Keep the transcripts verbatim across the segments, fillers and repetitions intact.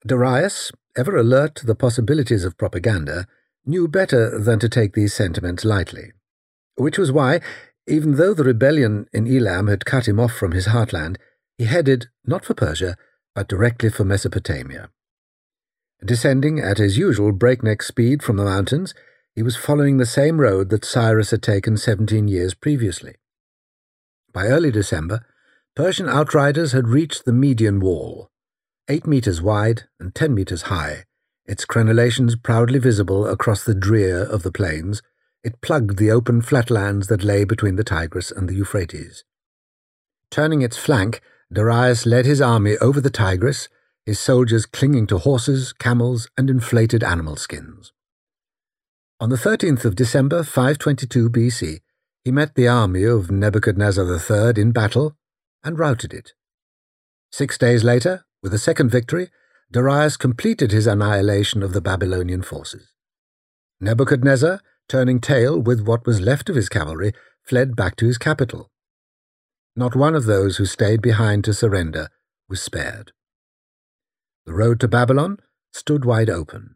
Darius, ever alert to the possibilities of propaganda, knew better than to take these sentiments lightly, which was why, even though the rebellion in Elam had cut him off from his heartland, he headed not for Persia, but directly for Mesopotamia. Descending at his usual breakneck speed from the mountains, he was following the same road that Cyrus had taken seventeen years previously. By early December, Persian outriders had reached the Median Wall, eight metres wide and ten metres high, its crenellations proudly visible across the drear of the plains. It plugged the open flatlands that lay between the Tigris and the Euphrates. Turning its flank, Darius led his army over the Tigris, his soldiers clinging to horses, camels, and inflated animal skins. On the thirteenth of December, five twenty-two B C, he met the army of Nebuchadnezzar the Third in battle and routed it. Six days later, with a second victory, Darius completed his annihilation of the Babylonian forces. Nebuchadnezzar, turning tail with what was left of his cavalry, fled back to his capital. Not one of those who stayed behind to surrender was spared. The road to Babylon stood wide open.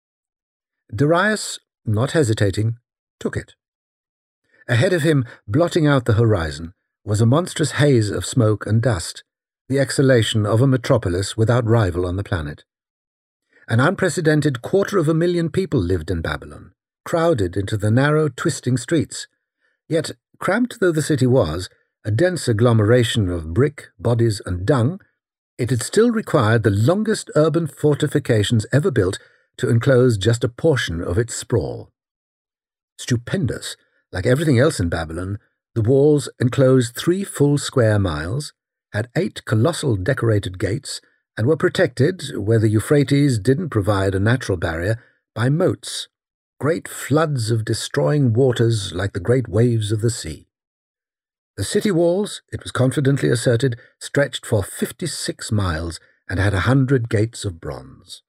Darius, not hesitating, took it. Ahead of him, blotting out the horizon, was a monstrous haze of smoke and dust, the exhalation of a metropolis without rival on the planet. An unprecedented quarter of a million people lived in Babylon, crowded into the narrow, twisting streets. Yet, cramped though the city was, a dense agglomeration of brick, bodies, and dung, it had still required the longest urban fortifications ever built to enclose just a portion of its sprawl. Stupendous, like everything else in Babylon, the walls enclosed three full square miles, had eight colossal decorated gates, and were protected, where the Euphrates didn't provide a natural barrier, by moats, great floods of destroying waters like the great waves of the sea. The city walls, it was confidently asserted, stretched for fifty-six miles and had a hundred gates of bronze.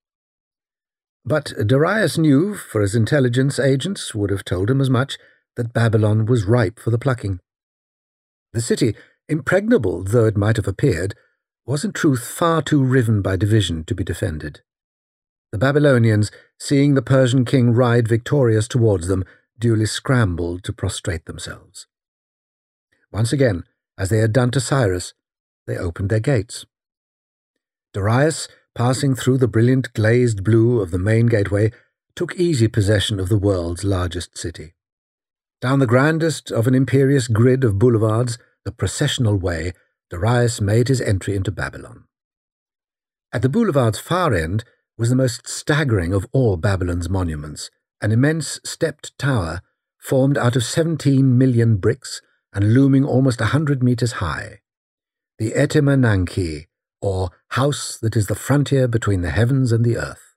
But Darius knew, for his intelligence agents would have told him as much, that Babylon was ripe for the plucking. The city, impregnable though it might have appeared, was in truth far too riven by division to be defended. The Babylonians, seeing the Persian king ride victorious towards them, duly scrambled to prostrate themselves. Once again, as they had done to Cyrus, they opened their gates. Darius, passing through the brilliant glazed blue of the main gateway, took easy possession of the world's largest city. Down the grandest of an imperious grid of boulevards, the processional way, Darius made his entry into Babylon. At the boulevard's far end was the most staggering of all Babylon's monuments, an immense stepped tower formed out of seventeen million bricks and looming almost a hundred metres high, the Etemenanki, or house that is the frontier between the heavens and the earth.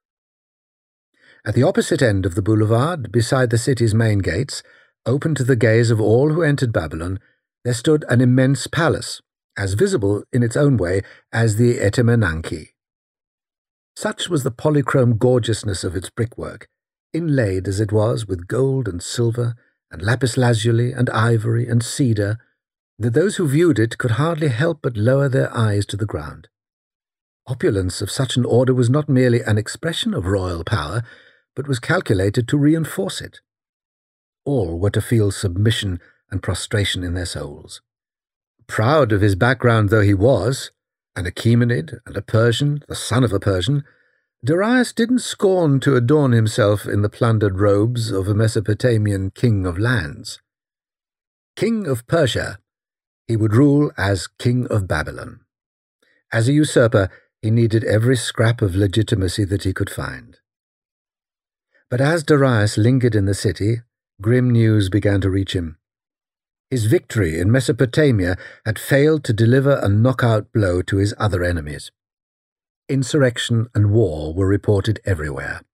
At the opposite end of the boulevard, beside the city's main gates, open to the gaze of all who entered Babylon, there stood an immense palace, as visible in its own way as the Etemenanki. Such was the polychrome gorgeousness of its brickwork, inlaid as it was with gold and silver and lapis lazuli and ivory and cedar, that those who viewed it could hardly help but lower their eyes to the ground. Opulence of such an order was not merely an expression of royal power, but was calculated to reinforce it. All were to feel submission and prostration in their souls. Proud of his background though he was, an Achaemenid and a Persian, the son of a Persian, Darius didn't scorn to adorn himself in the plundered robes of a Mesopotamian king of lands. King of Persia, he would rule as king of Babylon. As a usurper, he needed every scrap of legitimacy that he could find. But as Darius lingered in the city, grim news began to reach him. His victory in Mesopotamia had failed to deliver a knockout blow to his other enemies. Insurrection and war were reported everywhere.